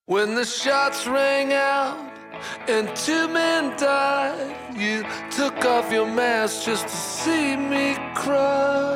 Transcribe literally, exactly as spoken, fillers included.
When the shots rang out and two men died, you took off your mask just to see me cry.